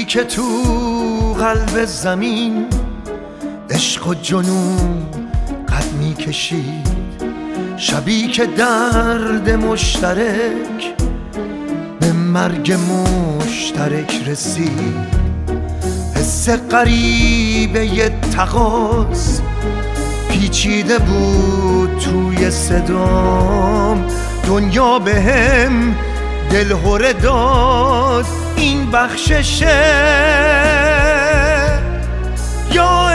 که تو قلب زمین عشق و جنون قد می کشید، شبی که درد مشترک به مرگ مشترک رسید. حس غریبه ی تقاص پیچیده بود توی صدام، دنیا به هم دلهره داد این بخششه یا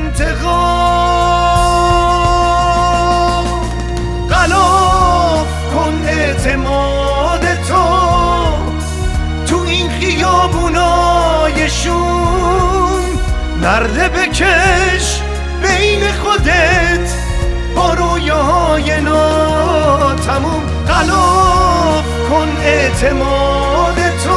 انتقام. غلاف کن اعتماد تو این خیابونای شوم، نرده بکش بین خودت با رویاهای ناتموم. غلاف کن اعتماد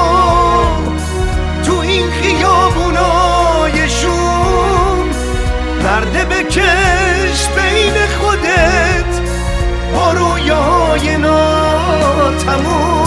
تو این خیابونای شوم، نرده بکش بین خودت با رویاهای ناتموم.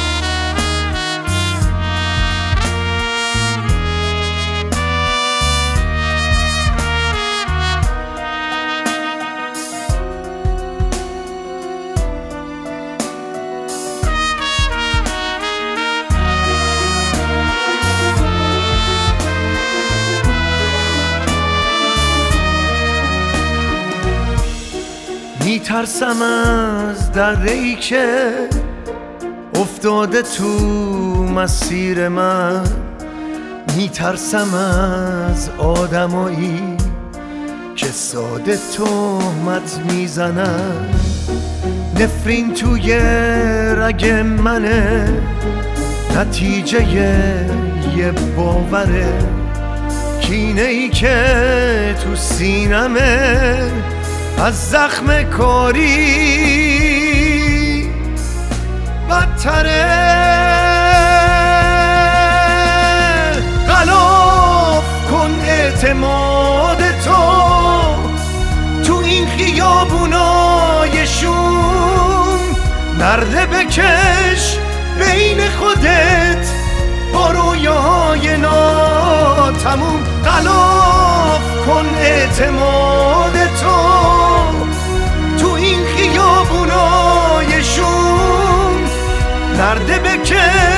میترسم از دره‌ای که افتاده تو مسیر من، میترسم از آدمایی که ساده تهمت میزنن. نفرین توی رگ منه، نتیجه یه باوره، کینه‌ای که تو سینمه از زخم کاری بدتره. غلاف کن اعتماد تو این خیابونای شوم، نرده بکش بین خودت با رویاهای ناتموم. غلاف کن اعتماد تو این خیابونای شوم، نرده بکش